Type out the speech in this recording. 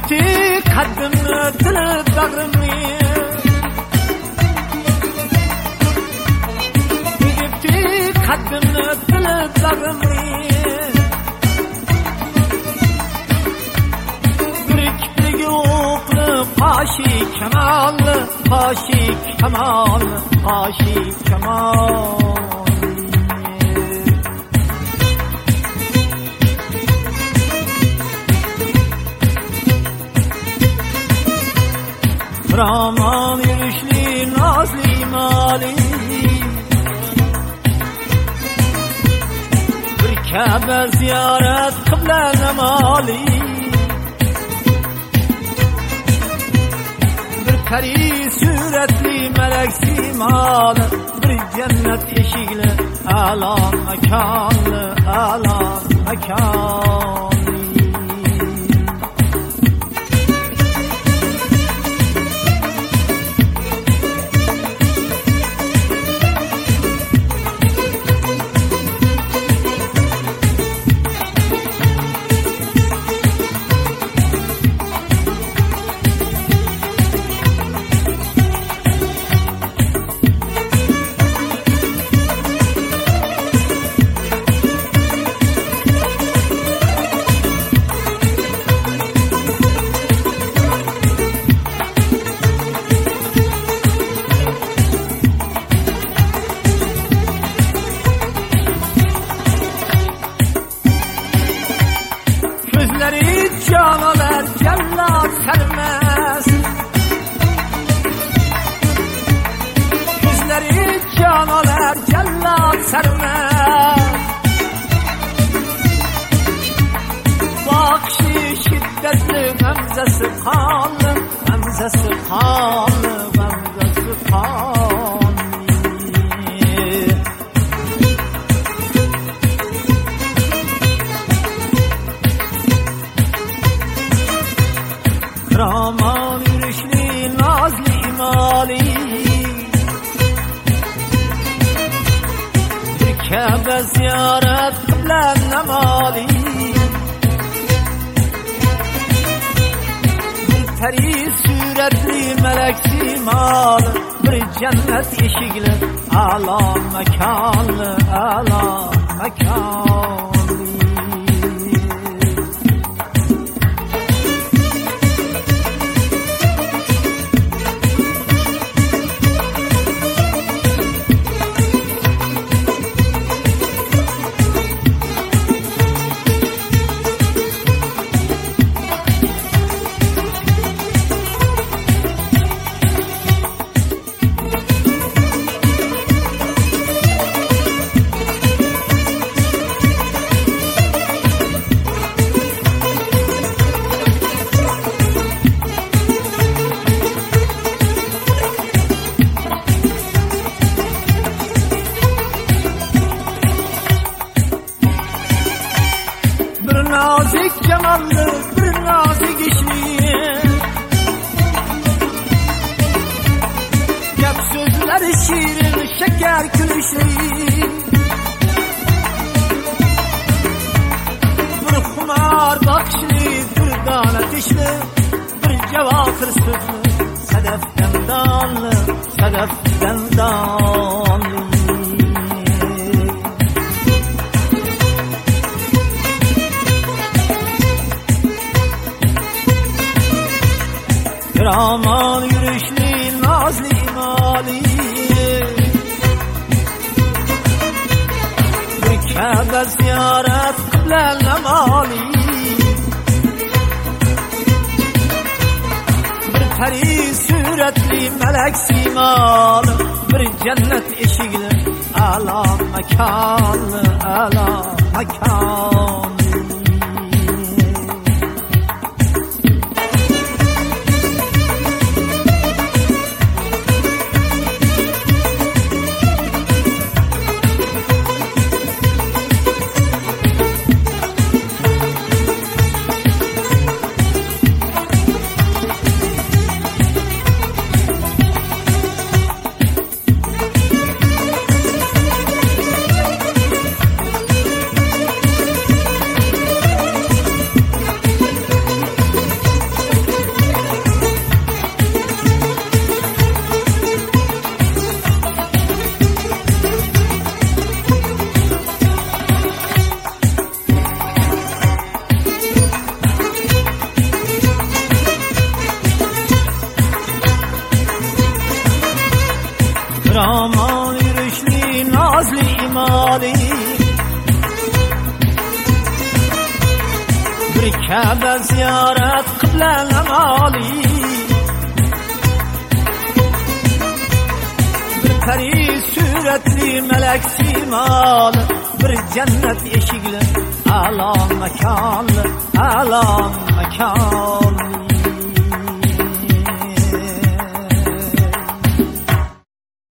Dipti kaddimni tilib bag'rimni, dipti kaddimni tilib bag'rimni, biriklik o'qli qoshi kamalli, qoshi kamalli, qoshi kamalli. Rahman yürüşlü nazlı mali, bir Kabe ziyaret kıble namali, bir peri suretli melek simalı, bir cennet eşikli ala mekanlı, ala mekanlı. Gözleri canalar cellat sermez, gözleri canalar cellat sermez, bakışı şiddetli gamzesi kanlı, gamzesi kanlı, gamzesi kanlı. Rahman yürüşlü nazlı mali, bir Kabe ziyaret kıble namali, bir peri suretli melek simalı, bir cennet eşikli ala mekanlı, ala mekanlı. Bir nazik cemallı, bir nazik işli, yap sözleri şirin, şeker külüşlü, bir kumar bakışlı, bir dana dişli, bir cevahir sözlü, sedeften danlı, sedeften danlı. Rahman yürüşlü nazlı mali, bir Kabe ziyaret kıble namali, bir peri suretli melek simalı, bir cennet eşikli ala mekanlı, ala mekanlı. cemali, bir Kabe ziyaret kıblen emali, bir peri suretli melek simalı, bir cennet eşikli alam mekanlı, alam mekan.